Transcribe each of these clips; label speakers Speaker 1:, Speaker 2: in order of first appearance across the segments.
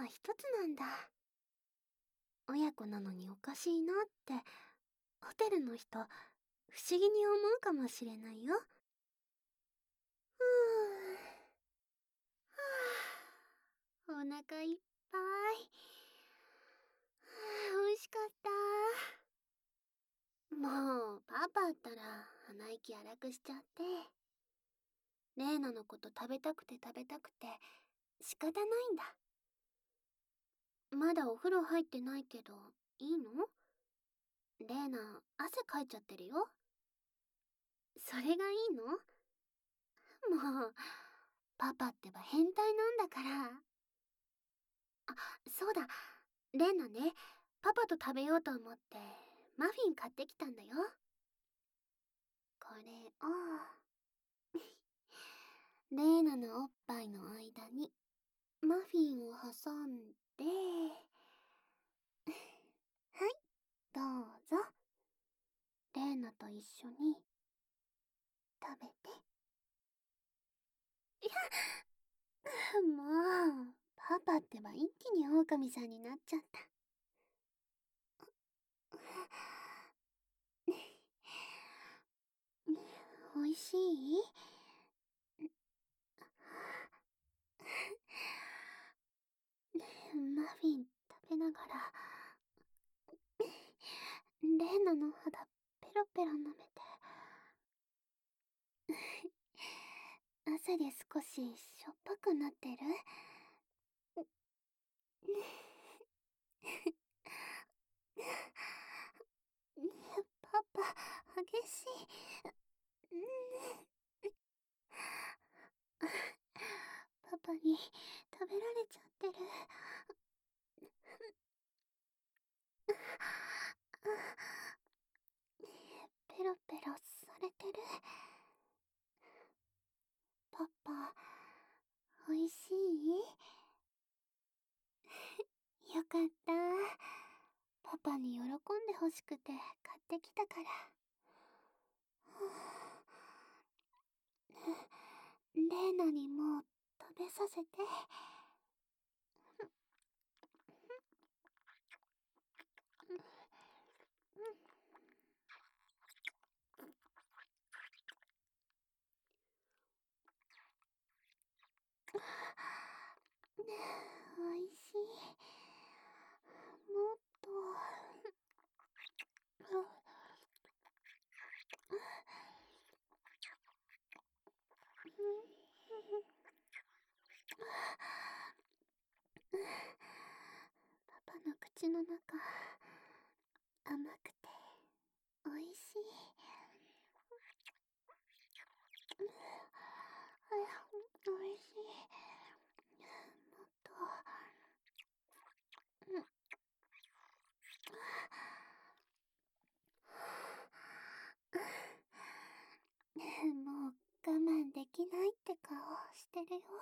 Speaker 1: は一つなんだ。親子なのにおかしいなってホテルの人不思議に思うかもしれないよ。はあ、お腹いっぱい。美味しかった。もうパパったら鼻息荒くしちゃって、レイナのこと食べたくて仕方ないんだ。まだお風呂入ってないけどいいの？レイナ汗かいちゃってるよ。それがいいの？もうパパってば変態なんだから。あ、そうだ、レナね、パパと食べようと思ってマフィン買ってきたんだよ。これをレーナのおっぱいの間にマフィンを挟んで、はい、どうぞ。レーナと一緒に食べて。いや、もうパパってば一気に狼さんになっちゃった。おいしい？マフィン食べながらレーナの肌ペロペロ舐めて、汗で少ししょっぱくなってる？パパ激しい。パパに食べられちゃってる。ペロペロされてる。パパおいしい？よかった。パパに喜んでほしくて買ってきたから。レーナにも食べさせて。おいしい。もっと。パパの口の中甘くておいしい。おいしい。もっと。もう我慢できないって顔してるよ。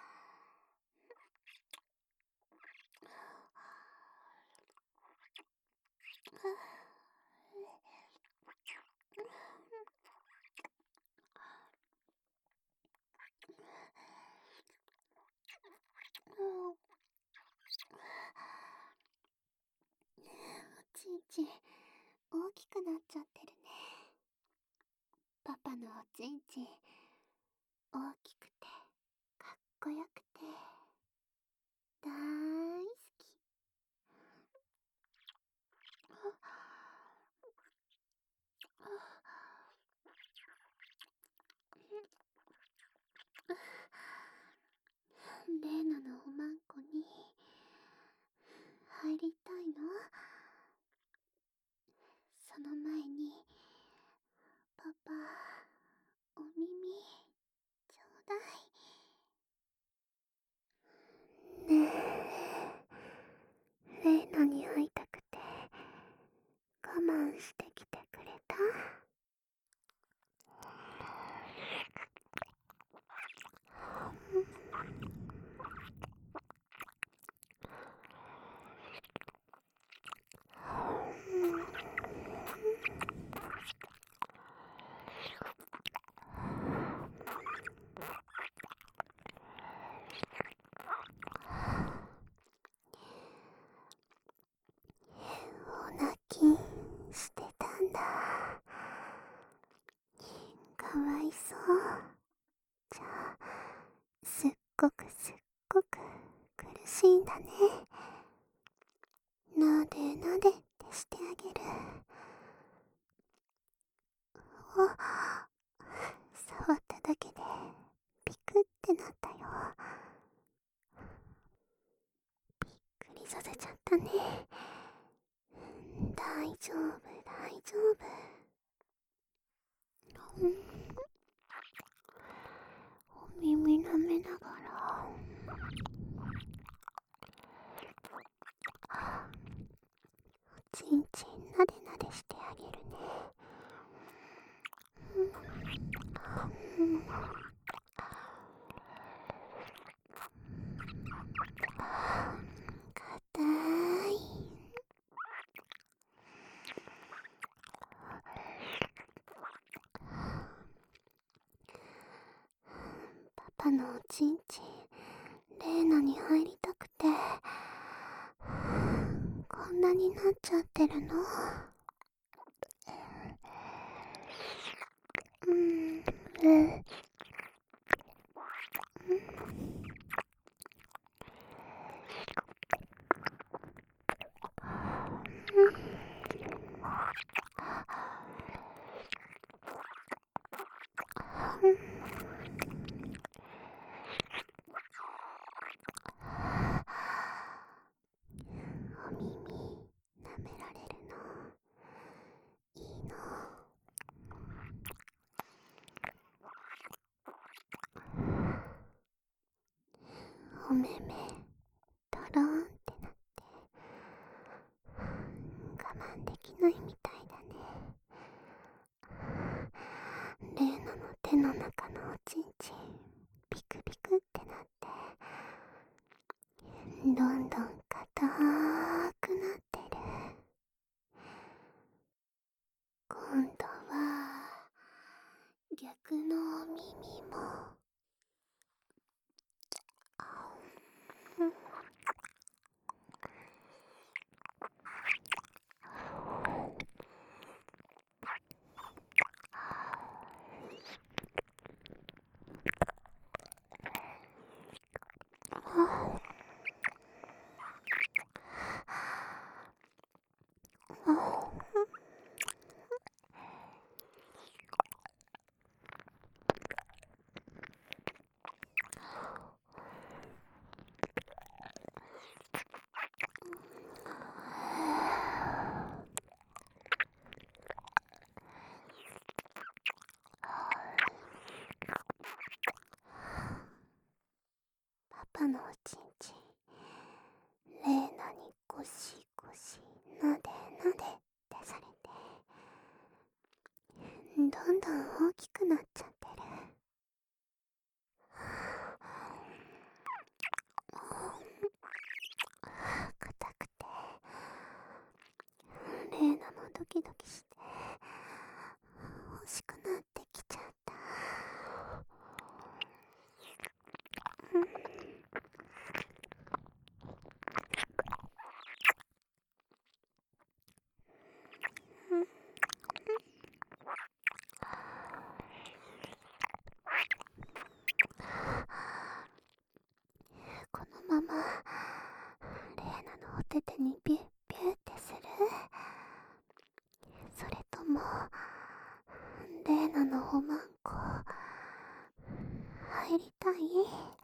Speaker 1: おちんちん大きくなっちゃってるね。パパのおちんちん大きくてかっこよくてだーいすき。レーナのおまんこに入りたいの？その前にパパお耳ちょうだい。ねえ、レイナに会いたくて我慢してきてくれた？ しいんだね。なでなでってしてあげる。お、触っただけでピクってなったよ。びっくりさせちゃったね。大丈夫大丈夫。お耳舐めながらおちんちんなでなでしてあげるね。かたい。パパのおちんちんレーナに入りたくてこんなになっちゃってるの。お耳舐められるのいいの。お目目ドローンってなって我慢できないみたいだね。レーナの手の中のおちんちんピクピクってなってどんどん硬くなってる。今度は逆のお耳もパパのおちんちんレーナにゴシゴシなでなでってされてどんどん大きくなっちゃってる。硬くてレーナもドキドキして欲しくなってきちゃった。このままレーナのお手手にビュッビュッってする？それともレーナのおまんこ入りたい？